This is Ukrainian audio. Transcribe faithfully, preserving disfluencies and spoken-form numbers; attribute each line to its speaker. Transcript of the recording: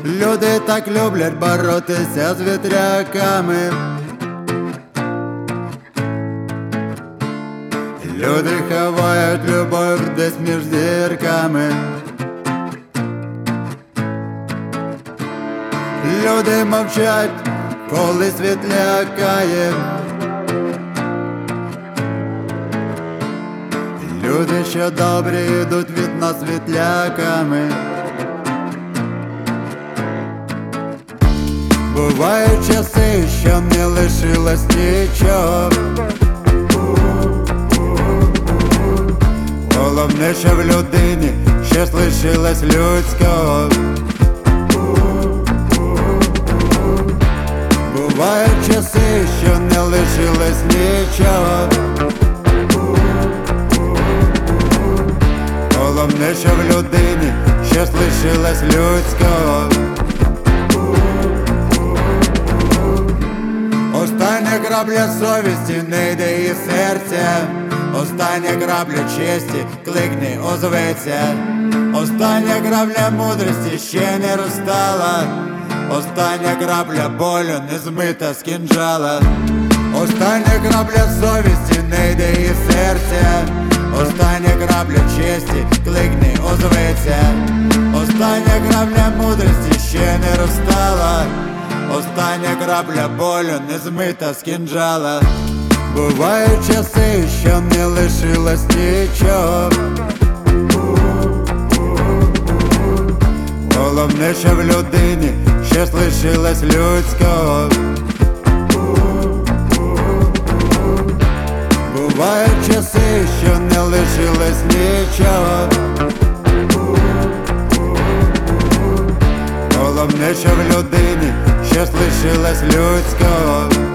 Speaker 1: Люди так люблять боротися з вітряками. Люди ховають любов десь між зірками. Люди мовчать, коли світ лякає. Люди, що добрі, йдуть від нас вітляками. Бувають часи, що не лишилось нічого. Головне, що в людині щось лишилось людського. Бувають часи, що не лишилось нічого. Головне, що в людині щось лишилось людського. Остання крапля совісті не йде із серця. Остання крапля честі кликни, озветься. Остання крапля мудрості ще не розтала. Остання крапля болю не змита з кинджала. Остання крапля совісті не йде із серця. Остання крапля честі кликни, озветься. Остання крапля мудрості ще не розтала. Остання крапля болю не змита з кинджала. Бувають часи, що не лишилось нічого. Головне, що в людині щось лишилось людського. Бувають часи, що не лишилось нічого. Головне, що в людині щось лишилось людського.